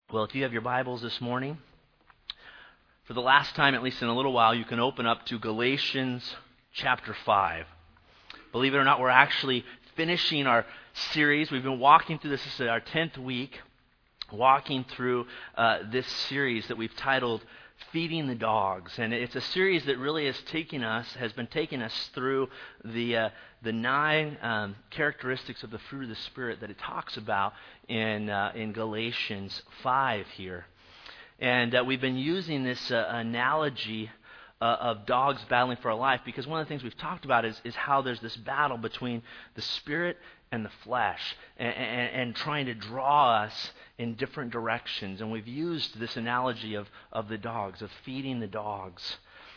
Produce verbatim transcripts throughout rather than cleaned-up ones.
Well, if you have your Bibles this morning, for the last time, at least in a little while, you can open up to Galatians chapter five. Believe it or not, we're actually finishing our series. We've been walking through this. This is our tenth week, walking through uh, this series that we've titled Feeding the Dogs. And it's a series that really is taking us, has been taking us through the uh, the nine um, characteristics of the fruit of the Spirit that it talks about in uh, in Galatians five here. And uh, we've been using this uh, analogy uh, of dogs battling for a life, because one of the things we've talked about is, is how there's this battle between the Spirit and the flesh, and, and, and trying to draw us in different directions. And we've used this analogy of, of the dogs, of feeding the dogs.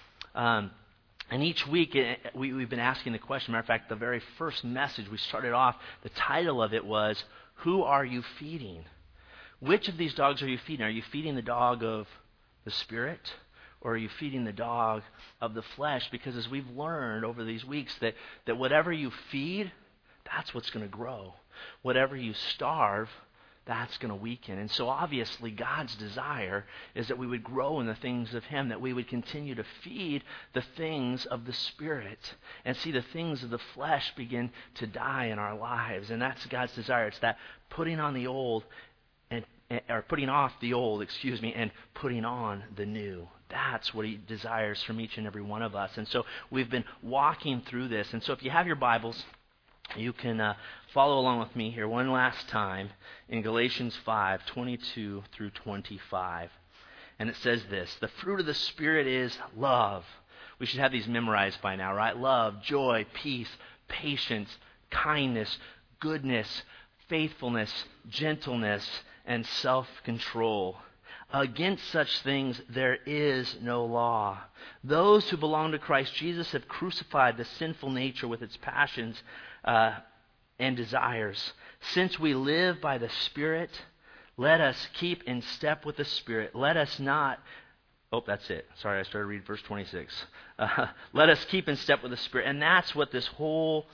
Um, and each week it, we, we've been asking the question. Matter of fact, the very first message we started off, the title of it was, "Who are you feeding?" Which of these dogs are you feeding? Are you feeding the dog of the Spirit, or are you feeding the dog of the flesh? Because as we've learned over these weeks, that, that whatever you feed, that's what's going to grow. Whatever you starve, that's going to weaken. And so obviously God's desire is that we would grow in the things of Him, that we would continue to feed the things of the Spirit and see the things of the flesh begin to die in our lives. And that's God's desire. It's that putting on the old, and or putting off the old, excuse me, and putting on the new. That's what He desires from each and every one of us. And so we've been walking through this. And so if you have your Bibles, you can uh, follow along with me here one last time in Galatians five, twenty-two through twenty-five. And it says this: the fruit of the Spirit is love. We should have these memorized by now, right? Love, joy, peace, patience, kindness, goodness, faithfulness, gentleness, and self-control. Against such things there is no law. Those who belong to Christ Jesus have crucified the sinful nature with its passions uh, and desires. Since we live by the Spirit, let us keep in step with the Spirit. Let us not... Oh, that's it. Sorry, I started reading verse twenty-six. Uh, let us keep in step with the Spirit. And that's what this whole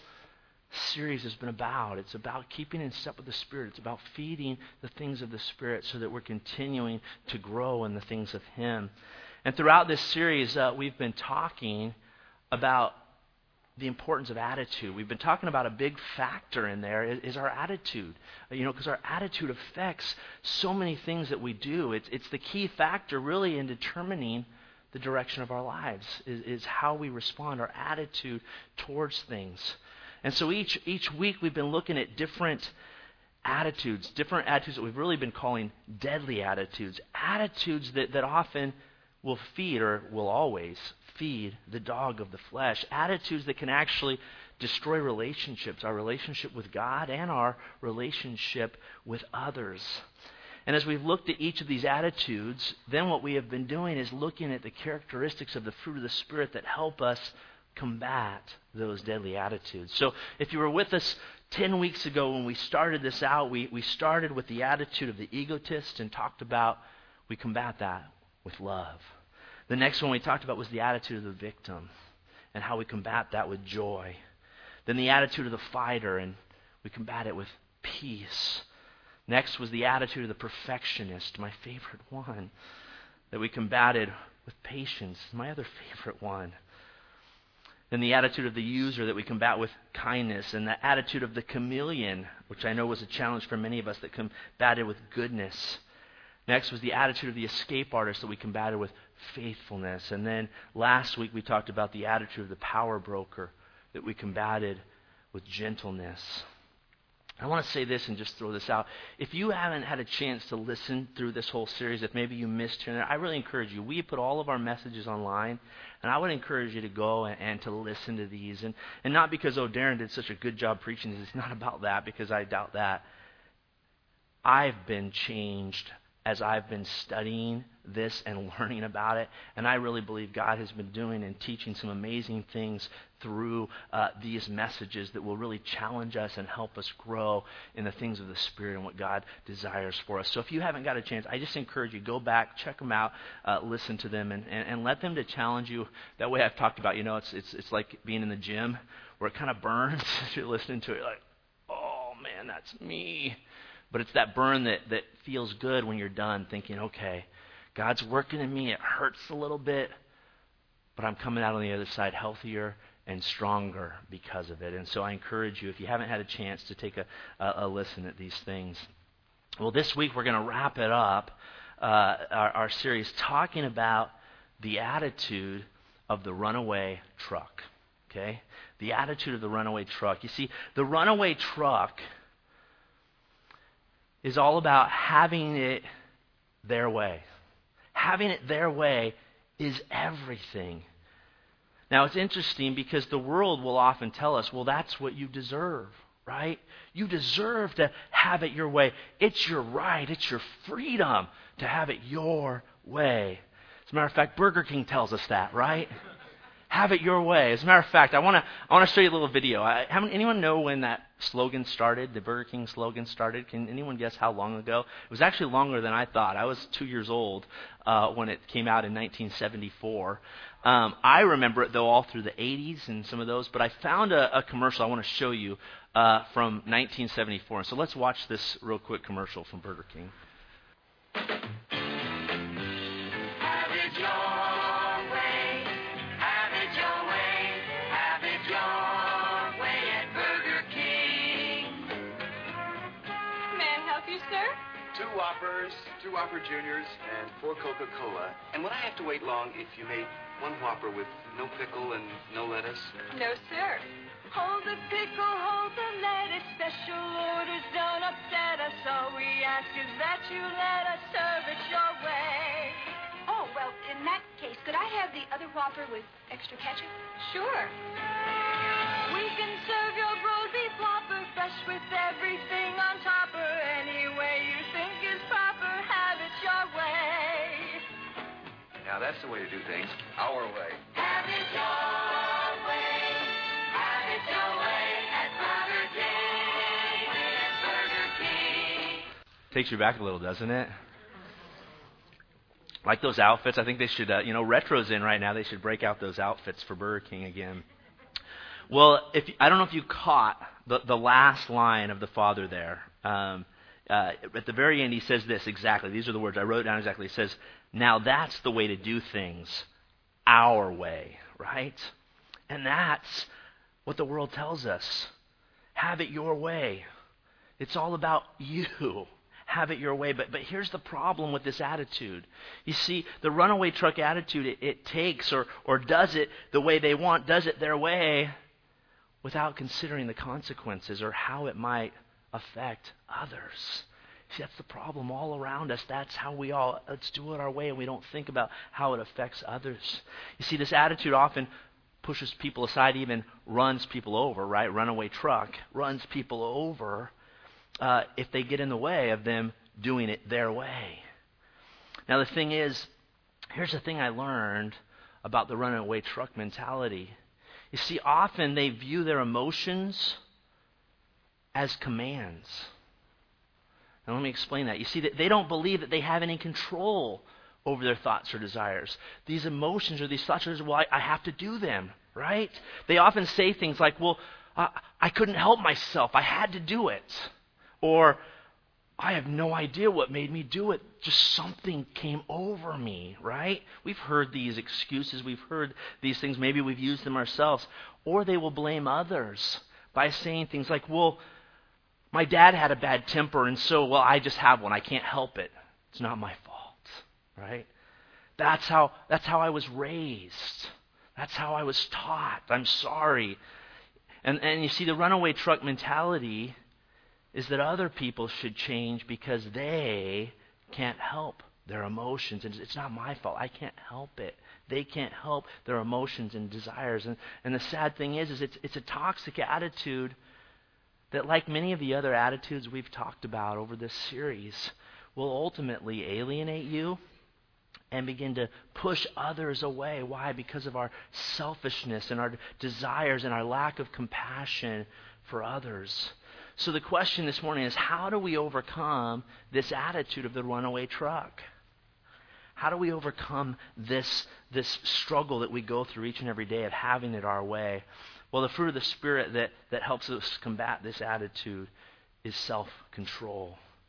series has been about. It's about keeping in step with the Spirit. It's about feeding the things of the Spirit so that we're continuing to grow in the things of Him. And throughout this series, uh, we've been talking about the importance of attitude. We've been talking about a big factor in there is, is our attitude. You know, because our attitude affects so many things that we do. It's, it's the key factor really in determining the direction of our lives, is, is how we respond, our attitude towards things. And so each each week we've been looking at different attitudes, different attitudes that we've really been calling deadly attitudes, attitudes that, that often will feed, or will always feed, the dog of the flesh, attitudes that can actually destroy relationships, our relationship with God and our relationship with others. And as we've looked at each of these attitudes, then what we have been doing is looking at the characteristics of the fruit of the Spirit that help us combat those deadly attitudes. So if you were with us ten weeks ago when we started this out, we, we started with the attitude of the egotist and talked about we combat that with love. The next one we talked about was the attitude of the victim and how we combat that with joy. Then the attitude of the fighter, and we combat it with peace. Next was the attitude of the perfectionist, my favorite one, that we combated with patience, my other favorite one. Then the attitude of the user that we combat with kindness, and the attitude of the chameleon, which I know was a challenge for many of us, that combated with goodness. Next was the attitude of the escape artist that we combated with faithfulness. And then last week we talked about the attitude of the power broker that we combated with gentleness. I want to say this and just throw this out. If you haven't had a chance to listen through this whole series, if maybe you missed here, I really encourage you. We put all of our messages online, and I would encourage you to go and, and to listen to these. And, and not because, oh, Darren did such a good job preaching. It's not about that, because I doubt that. I've been changed as I've been studying this and learning about it. And I really believe God has been doing and teaching some amazing things through uh, these messages that will really challenge us and help us grow in the things of the Spirit and what God desires for us. So if you haven't got a chance, I just encourage you, go back, check them out, uh, listen to them, and, and, and let them to challenge you. That way I've talked about, you know, it's it's it's like being in the gym where it kind of burns as you're listening to it, like, oh man, that's me. But it's that burn that, that feels good when you're done, thinking, okay, God's working in me. It hurts a little bit, but I'm coming out on the other side healthier and stronger because of it. And so I encourage you, if you haven't had a chance, to take a, a, a listen at these things. Well, this week we're going to wrap it up, uh, our, our series, talking about the attitude of the runaway truck. Okay? The attitude of the runaway truck. You see, the runaway truck is all about having it their way. Having it their way is everything. Now, it's interesting because the world will often tell us, well, that's what you deserve, right? You deserve to have it your way. It's your right. It's your freedom to have it your way. As a matter of fact, Burger King tells us that, right? Have it your way. As a matter of fact, I want to I want to show you a little video. I, how many, anyone know when that slogan started, the Burger King slogan started? Can anyone guess how long ago? It was actually longer than I thought. I was two years old uh, when it came out in nineteen seventy-four. Um, I remember it, though, all through the eighties and some of those. But I found a, a commercial I want to show you uh, from nineteen seventy-four. So let's watch this real quick commercial from Burger King. Have it your way. Have it your way. Have it your way at Burger King. May I help you, sir? Two Whoppers, two Whopper Juniors, and four Coca-Cola. And would I have to wait long if you made one Whopper with no pickle and no lettuce? No, sir. Hold the pickle, hold the lettuce. Special orders don't upset us. All we ask is that you let us serve it your way. Oh, well, in that case, could I have the other Whopper with extra ketchup? Sure. We can serve your roast beef Whopper fresh with everything on topper. Any way you think is proper, have it your way. Now, that's the way to do things. Our way. Have it your way. Have it your way at Burger King. At Burger King. Takes you back a little, doesn't it? Like those outfits. I think they should, uh, you know, retro's in right now. They should break out those outfits for Burger King again. Well, if I don't know if you caught the, the last line of the Father there. Um, uh, at the very end, he says this exactly. These are the words. I wrote it down exactly. He says, now that's the way to do things, our way, right? And that's what the world tells us. Have it your way. It's all about you. Have it your way. But but here's the problem with this attitude. You see, the runaway truck attitude, it, it takes or, or does it the way they want, does it their way, without considering the consequences or how it might affect others. See, that's the problem all around us. That's how we all, let's do it our way, and we don't think about how it affects others. You see, this attitude often pushes people aside, even runs people over, right? Runaway truck runs people over uh, if they get in the way of them doing it their way. Now, the thing is, here's the thing I learned about the runaway truck mentality. You see, often they view their emotions as commands. Now, let me explain that. You see, that they don't believe that they have any control over their thoughts or desires. These emotions or these thoughts are, well, I, I have to do them, right? They often say things like, well, I, I couldn't help myself. I had to do it. Or, I have no idea what made me do it. Just something came over me, right? We've heard these excuses. We've heard these things. Maybe we've used them ourselves. Or they will blame others by saying things like, well, my dad had a bad temper, and so, well, I just have one. I can't help it. It's not my fault, right? That's how, that's how I was raised. That's how I was taught. I'm sorry. And, and you see, the runaway truck mentality is that other people should change because they can't help their emotions. And it's not my fault. I can't help it. They can't help their emotions and desires. And, and the sad thing is, is it's, it's a toxic attitude that, like many of the other attitudes we've talked about over this series, will ultimately alienate you and begin to push others away. Why? Because of our selfishness and our desires and our lack of compassion for others. So the question this morning is, how do we overcome this attitude of the runaway truck? How do we overcome this, this struggle that we go through each and every day of having it our way? Well, the fruit of the Spirit that, that helps us combat this attitude is self-control.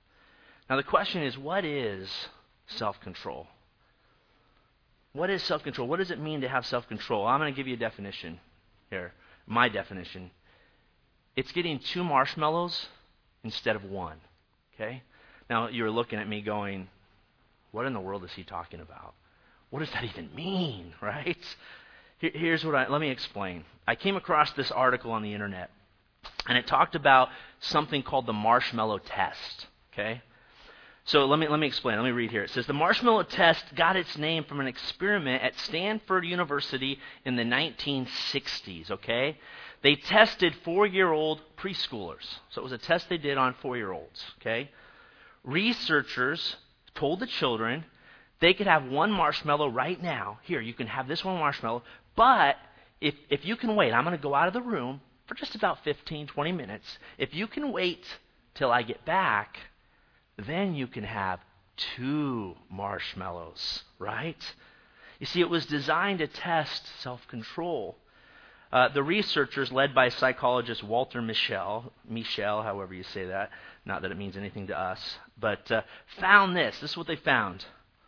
Now the question is, what is self-control? What is self-control? What does it mean to have self-control? I'm going to give you a definition here. My definition. It's getting two marshmallows instead of one. Okay? Now you're looking at me going, what in the world is he talking about? What does that even mean, right? Here, here's what I, let me explain. I came across this article on the internet, and it talked about something called the marshmallow test. Okay? So let me let me explain. Let me read here. It says the marshmallow test got its name from an experiment at Stanford University in the nineteen sixties, okay? They tested four-year-old preschoolers. So it was a test they did on four-year-olds, okay? Researchers told the children they could have one marshmallow right now. Here, you can have this one marshmallow, but if if you can wait, I'm going to go out of the room for just about fifteen, twenty minutes. If you can wait till I get back, then you can have two marshmallows, right? You see, it was designed to test self-control. Uh, the researchers, led by psychologist Walter Mischel, Mischel, however you say that, not that it means anything to us, but uh, found this. This is what they found.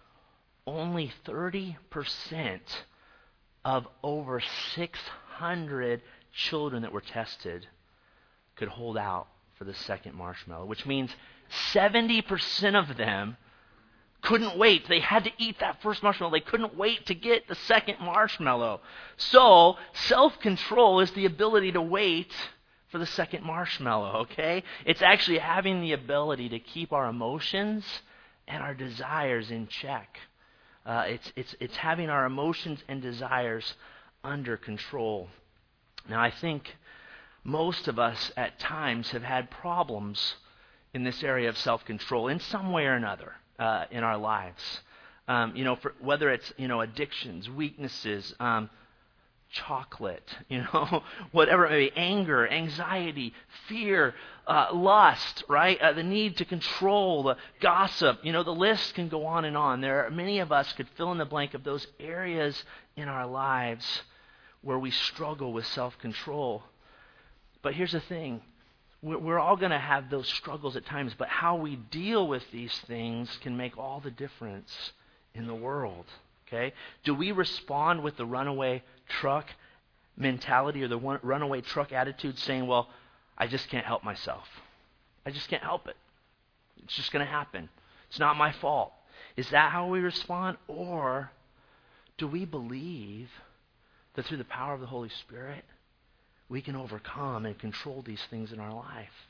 Only thirty percent of over six hundred children that were tested could hold out for the second marshmallow, which means seventy percent of them couldn't wait. They had to eat that first marshmallow. They couldn't wait to get the second marshmallow. So, self-control is the ability to wait for the second marshmallow, okay? It's actually having the ability to keep our emotions and our desires in check. Uh, it's, it's, it's having our emotions and desires under control. Now, I think most of us at times have had problems in this area of self-control in some way or another uh, in our lives. Um, you know, for, whether it's, you know, addictions, weaknesses, um, chocolate, you know, whatever it may be, anger, anxiety, fear, uh, lust, right? Uh, the need to control, the gossip, you know, the list can go on and on. There are many of us could fill in the blank of those areas in our lives where we struggle with self-control. But here's the thing. We're all going to have those struggles at times, but how we deal with these things can make all the difference in the world, okay? Do we respond with the runaway truck mentality or the one, runaway truck attitude saying, well, I just can't help myself. I just can't help it. It's just going to happen. It's not my fault. Is that how we respond? Or do we believe that through the power of the Holy Spirit, we can overcome and control these things in our life?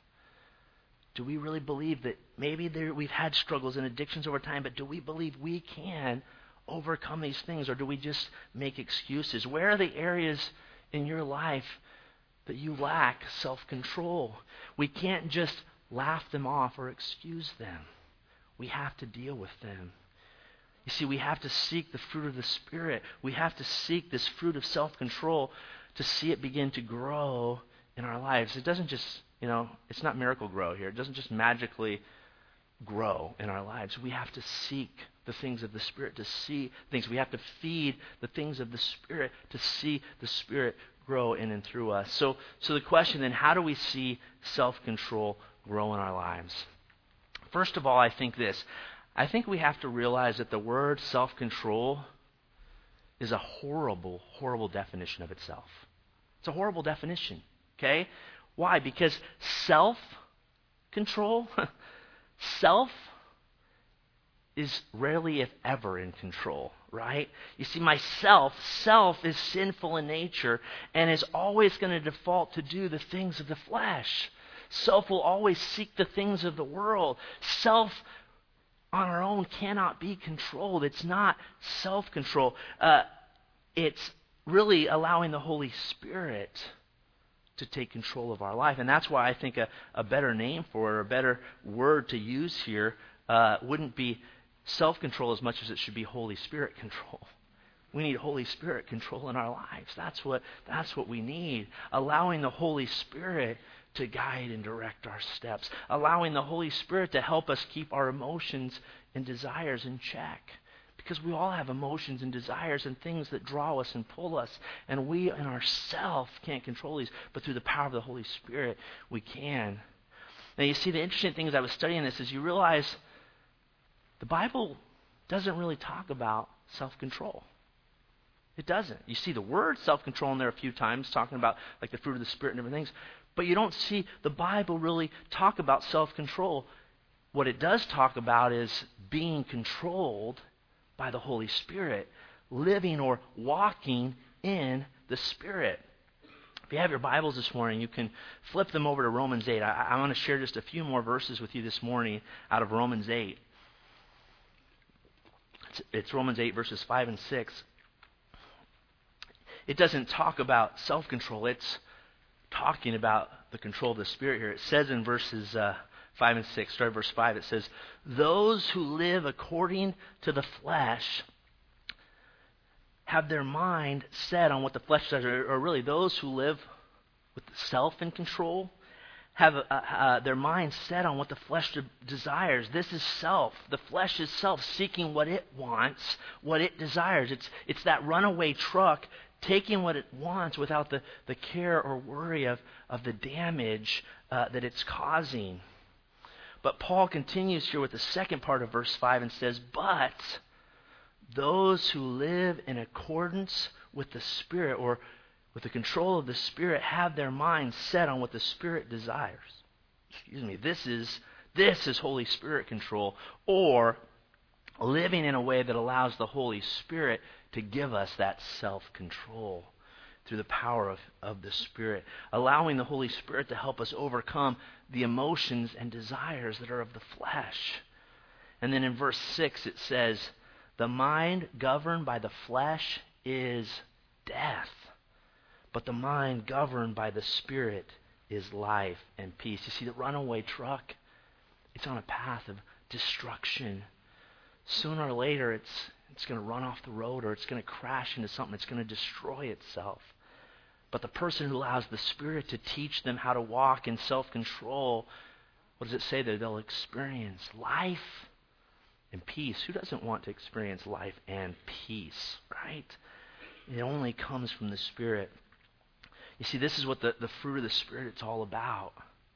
Do we really believe that maybe there, we've had struggles and addictions over time, but do we believe we can overcome these things, or do we just make excuses? Where are the areas in your life that you lack self-control? We can't just laugh them off or excuse them. We have to deal with them. You see, we have to seek the fruit of the Spirit. We have to seek this fruit of self-control to see it begin to grow in our lives. It doesn't just, you know, it's not miracle grow here. It doesn't just magically grow in our lives. We have to seek the things of the Spirit to see things. We have to feed the things of the Spirit to see the Spirit grow in and through us. So, so the question then, how do we see self-control grow in our lives? First of all, I think this. I think we have to realize that the word self-control is a horrible, horrible definition of itself. It's a horrible definition, okay? Why? Because self-control, self is rarely, if ever, in control, right? You see, myself, self is sinful in nature and is always going to default to do the things of the flesh. Self will always seek the things of the world. Self on our own cannot be controlled. It's not self-control. Uh, it's really allowing the Holy Spirit to take control of our life. And that's why I think a, a better name for it, or a better word to use here, uh, wouldn't be self-control as much as it should be Holy Spirit control. We need Holy Spirit control in our lives. That's what, that's what we need. Allowing the Holy Spirit to guide and direct our steps. Allowing the Holy Spirit to help us keep our emotions and desires in check. Because we all have emotions and desires and things that draw us and pull us. And we in ourselves can't control these. But through the power of the Holy Spirit, we can. Now you see, the interesting thing as I was studying this is you realize the Bible doesn't really talk about self-control. It doesn't. You see the word self-control in there a few times, talking about like the fruit of the Spirit and different things, but you don't see the Bible really talk about self-control. What it does talk about is being controlled by the Holy Spirit, living or walking in the Spirit. If you have your Bibles this morning, you can flip them over to Romans eight. I, I want to share just a few more verses with you this morning out of Romans eight. It's, it's Romans eight, verses five and six. It doesn't talk about self-control. It's talking about the control of the Spirit here. It says in verses uh, five and six, start at verse five, it says, those who live according to the flesh have their mind set on what the flesh does, or, or really those who live with self and control have uh, uh, their mind set on what the flesh de- desires. This is self. The flesh is self, seeking what it wants, what it desires. It's it's that runaway truck taking what it wants without the, the care or worry of, of the damage uh, that it's causing. But Paul continues here with the second part of verse five and says, but those who live in accordance with the Spirit, or with the control of the Spirit, have their minds set on what the Spirit desires. Excuse me. This is this is Holy Spirit control, or living in a way that allows the Holy Spirit to give us that self-control through the power of, of the Spirit, allowing the Holy Spirit to help us overcome the emotions and desires that are of the flesh. And then in verse six it says, the mind governed by the flesh is death, but the mind governed by the Spirit is life and peace. You see, the runaway truck, it's on a path of destruction. Sooner or later, it's it's going to run off the road, or it's going to crash into something. It's going to destroy itself. But the person who allows the Spirit to teach them how to walk in self-control, what does it say there? They'll experience life and peace. Who doesn't want to experience life and peace, right? It only comes from the Spirit. You see, this is what the, the fruit of the Spirit, it's all about.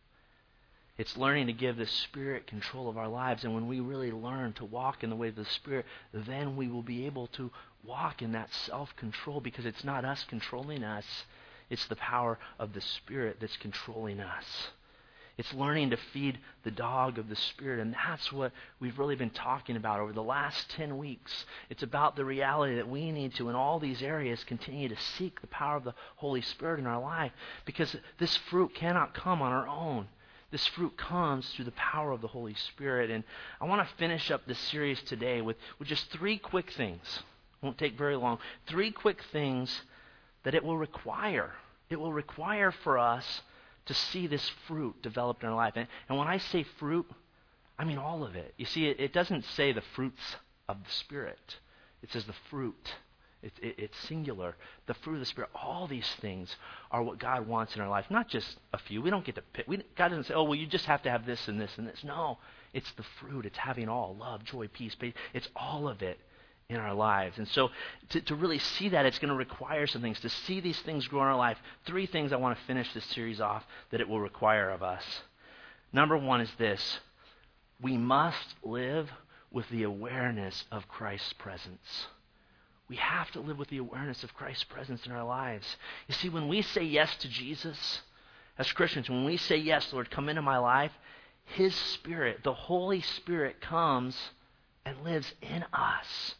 It's learning to give the Spirit control of our lives. And when we really learn to walk in the way of the Spirit, then we will be able to walk in that self-control, because it's not us controlling us. It's the power of the Spirit that's controlling us. It's learning to feed the dog of the Spirit, and that's what we've really been talking about over the last ten weeks. It's about the reality that we need to, in all these areas, continue to seek the power of the Holy Spirit in our life, because this fruit cannot come on our own. This fruit comes through the power of the Holy Spirit. And I want to finish up this series today with, with just three quick things. It won't take very long. Three quick things that it will require. It will require for us to see this fruit developed in our life. And, and when I say fruit, I mean all of it. You see, it, it doesn't say the fruits of the Spirit. It says the fruit. It, it, it's singular. The fruit of the Spirit. All these things are what God wants in our life. Not just a few. We don't get to pick. We, God doesn't say, oh, well, you just have to have this and this and this. No, it's the fruit. It's having all. Love, joy, peace, faith. It's all of it in our lives. And so to, to really see that, it's going to require some things. To see these things grow in our life, three things I want to finish this series off that it will require of us. Number one is this. We must live with the awareness of Christ's presence. We have to live with the awareness of Christ's presence in our lives. You see, when we say yes to Jesus, as Christians, when we say, yes, Lord, come into my life, His Spirit, the Holy Spirit, comes and lives in us.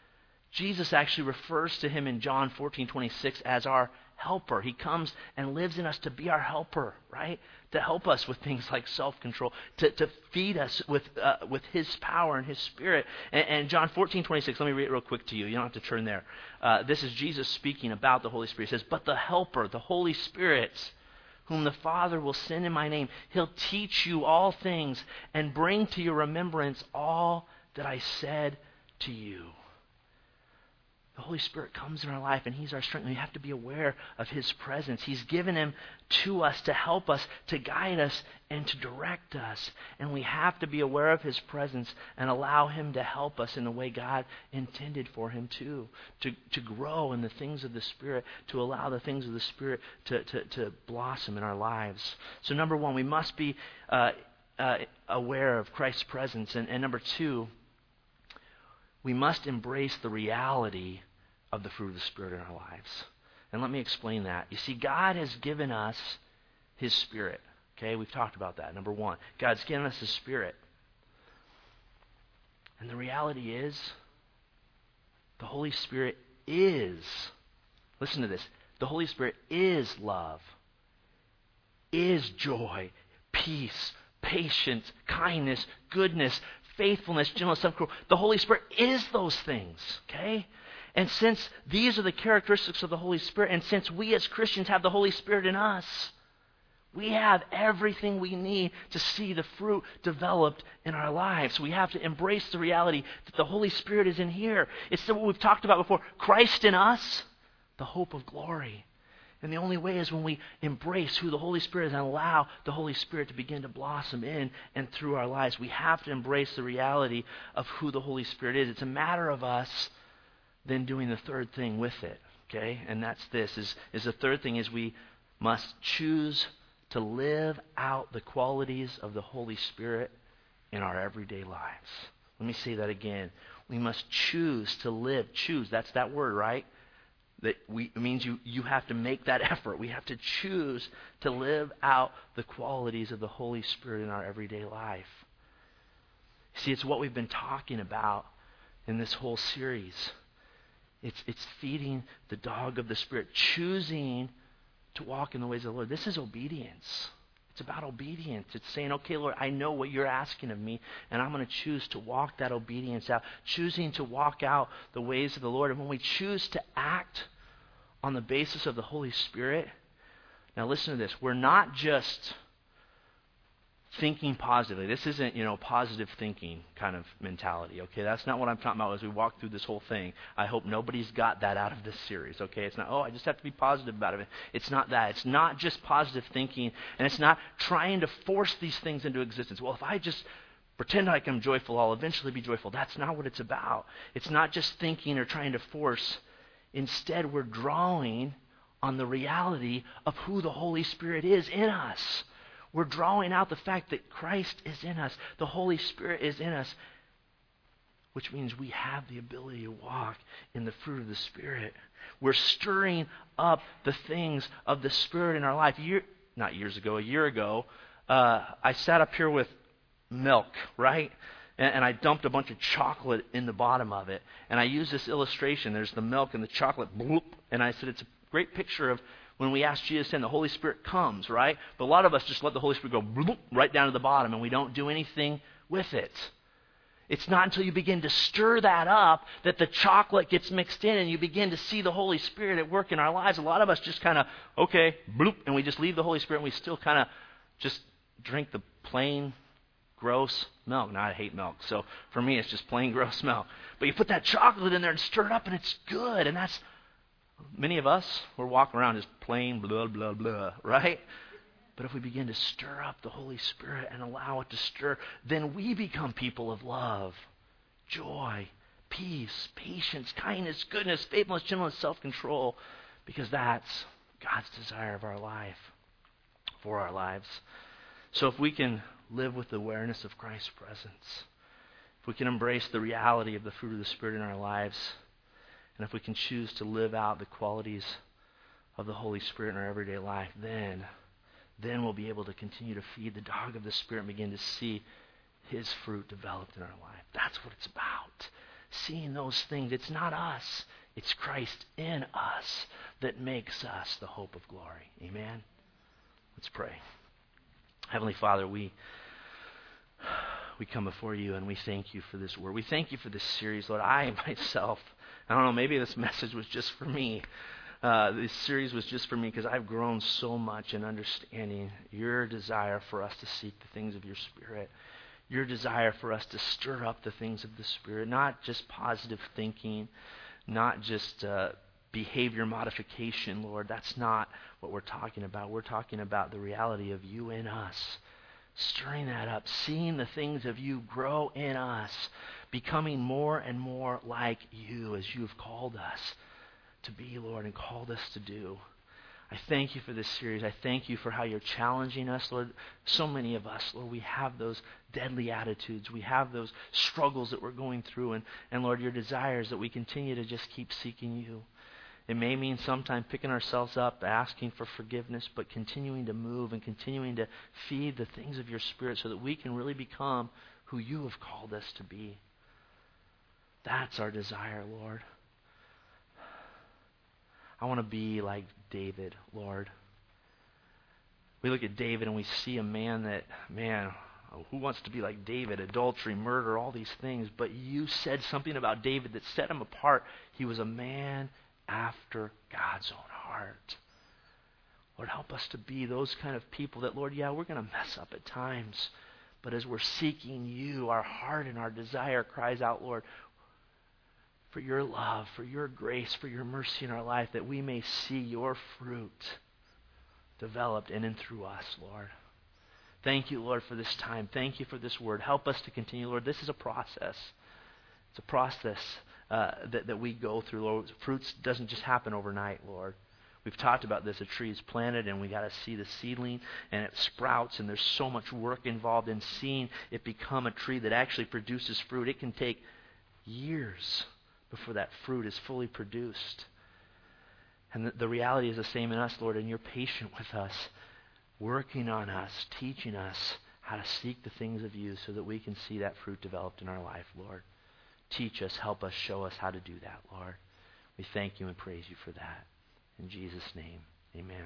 Jesus actually refers to Him in John fourteen twenty-six as our helper. He comes and lives in us to be our helper, right? To help us with things like self-control, to, to feed us with uh, with His power and His Spirit. And, and John fourteen twenty-six, let me read it real quick to you. You don't have to turn there. Uh, this is Jesus speaking about the Holy Spirit. He says, but the helper, the Holy Spirit, whom the Father will send in my name, He'll teach you all things and bring to your remembrance all that I said to you. The Holy Spirit comes in our life, and He's our strength. We have to be aware of His presence. He's given Him to us to help us, to guide us, and to direct us. And we have to be aware of His presence and allow Him to help us in the way God intended for Him to. To, to grow in the things of the Spirit, to allow the things of the Spirit to, to, to blossom in our lives. So number one, we must be uh, uh, aware of Christ's presence. And, and number two, we must embrace the reality of the fruit of the Spirit in our lives. And let me explain that. You see, God has given us His Spirit. Okay, we've talked about that. Number one, God's given us His Spirit. And the reality is, the Holy Spirit is, listen to this, the Holy Spirit is love, is joy, peace, patience, kindness, goodness, faithfulness, gentleness, self-control. The Holy Spirit is those things, okay? And since these are the characteristics of the Holy Spirit, and since we as Christians have the Holy Spirit in us, we have everything we need to see the fruit developed in our lives. We have to embrace the reality that the Holy Spirit is in here. It's what we've talked about before. Christ in us, the hope of glory. And the only way is when we embrace who the Holy Spirit is and allow the Holy Spirit to begin to blossom in and through our lives. We have to embrace the reality of who the Holy Spirit is. It's a matter of us then doing the third thing with it. Okay? And that's this. Is, is the third thing is we must choose to live out the qualities of the Holy Spirit in our everyday lives. Let me say that again. We must choose to live. Choose, that's that word, right? That we, it means you, you have to make that effort. We have to choose to live out the qualities of the Holy Spirit in our everyday life. See, it's what we've been talking about in this whole series. It's, it's feeding the dog of the Spirit, choosing to walk in the ways of the Lord. This is obedience. It's about obedience. It's saying, okay, Lord, I know what you're asking of me, and I'm going to choose to walk that obedience out, choosing to walk out the ways of the Lord. And when we choose to act on the basis of the Holy Spirit, now listen to this, we're not just thinking positively. This isn't, you know, positive thinking kind of mentality, okay? That's not what I'm talking about as we walk through this whole thing. I hope nobody's got that out of this series, okay? It's not, oh, I just have to be positive about it. It's not that. It's not just positive thinking, and it's not trying to force these things into existence. Well, if I just pretend like I'm joyful, I'll eventually be joyful. That's not what it's about. It's not just thinking or trying to force. Instead, we're drawing on the reality of who the Holy Spirit is in us. We're drawing out the fact that Christ is in us. The Holy Spirit is in us, which means we have the ability to walk in the fruit of the Spirit. We're stirring up the things of the Spirit in our life. Year, not years ago, a year ago, uh, I sat up here with milk, right? And, and I dumped a bunch of chocolate in the bottom of it. And I used this illustration. There's the milk and the chocolate, bloop, and I said it's a great picture of when we ask Jesus in, the Holy Spirit comes, right? But a lot of us just let the Holy Spirit go bloop, right down to the bottom, and we don't do anything with it. It's not until you begin to stir that up that the chocolate gets mixed in and you begin to see the Holy Spirit at work in our lives. A lot of us just kind of, okay, bloop, and we just leave the Holy Spirit and we still kind of just drink the plain, gross milk. Now, I hate milk, so for me it's just plain, gross milk. But you put that chocolate in there and stir it up and it's good, and that's many of us, we're walking around just plain blah, blah, blah, right? But if we begin to stir up the Holy Spirit and allow it to stir, then we become people of love, joy, peace, patience, kindness, goodness, faithfulness, gentleness, self-control, because that's God's desire of our life, for our lives. So if we can live with the awareness of Christ's presence, if we can embrace the reality of the fruit of the Spirit in our lives, and if we can choose to live out the qualities of the Holy Spirit in our everyday life, then, then we'll be able to continue to feed the dog of the Spirit and begin to see His fruit developed in our life. That's what it's about. Seeing those things. It's not us. It's Christ in us that makes us the hope of glory. Amen? Let's pray. Heavenly Father, we... We come before you and we thank you for this word. We thank you for this series, Lord. I myself, I don't know, maybe this message was just for me. Uh, this series was just for me because I've grown so much in understanding your desire for us to seek the things of your Spirit. Your desire for us to stir up the things of the Spirit, not just positive thinking, not just uh, behavior modification, Lord. That's not what we're talking about. We're talking about the reality of you in us. Stirring that up, seeing the things of you grow in us, becoming more and more like you as you've called us to be, Lord, and called us to do. I thank you for this series. I thank you for how you're challenging us, Lord. So many of us, Lord, we have those deadly attitudes. We have those struggles that we're going through. And, and Lord, your desire is that we continue to just keep seeking you. It may mean sometime picking ourselves up, asking for forgiveness, but continuing to move and continuing to feed the things of your Spirit so that we can really become who you have called us to be. That's our desire, Lord. I want to be like David, Lord. We look at David and we see a man that, man, who wants to be like David? Adultery, murder, all these things. But you said something about David that set him apart. He was a man after God's own heart. Lord, help us to be those kind of people that, Lord, yeah, we're going to mess up at times. But as we're seeking you, our heart and our desire cries out, Lord, for your love, for your grace, for your mercy in our life, that we may see your fruit developed in and through us, Lord. Thank you, Lord, for this time. Thank you for this word. Help us to continue, Lord. This is a process. It's a process uh, that, that we go through, Lord. Fruits doesn't just happen overnight, Lord. We've talked about this. A tree is planted, and we got to see the seedling, and it sprouts, and there's so much work involved in seeing it become a tree that actually produces fruit. It can take years before that fruit is fully produced. And the, the reality is the same in us, Lord, and you're patient with us, working on us, teaching us how to seek the things of you so that we can see that fruit developed in our life, Lord. Teach us, help us, show us how to do that, Lord. We thank you and praise you for that. In Jesus' name, amen.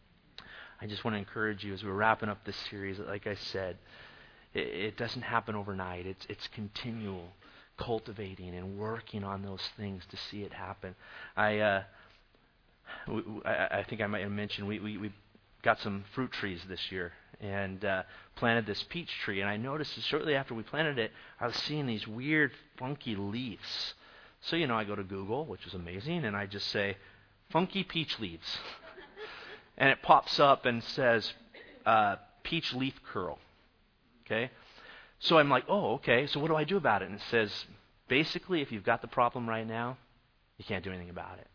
I just want to encourage you as we're wrapping up this series, like I said, it, it doesn't happen overnight. It's, it's continual. Cultivating and working on those things to see it happen. I uh, we, I, I think I might have mentioned we, we, we got some fruit trees this year and uh, planted this peach tree. And I noticed that shortly after we planted it, I was seeing these weird, funky leaves. So, you know, I go to Google, which is amazing, and I just say, funky peach leaves. And it pops up and says, uh, peach leaf curl. Okay? So I'm like, oh, okay, so what do I do about it? And it says, basically, if you've got the problem right now, you can't do anything about it.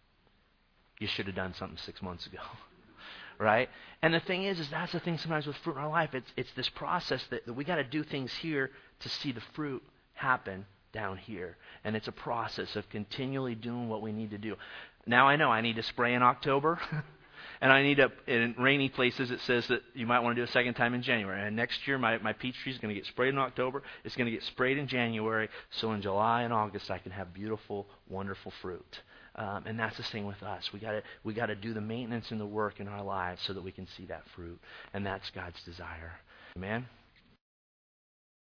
You should have done something six months ago, right? And the thing is, is that's the thing sometimes with fruit in our life. It's, it's this process that, that we got to do things here to see the fruit happen down here. And it's a process of continually doing what we need to do. Now I know I need to spray in October. And I need to, in rainy places, it says that you might want to do a second time in January. And next year, my, my peach tree is going to get sprayed in October. It's going to get sprayed in January. So in July and August, I can have beautiful, wonderful fruit. Um, and that's the same with us. We got to we got to do the maintenance and the work in our lives so that we can see that fruit. And that's God's desire. Amen.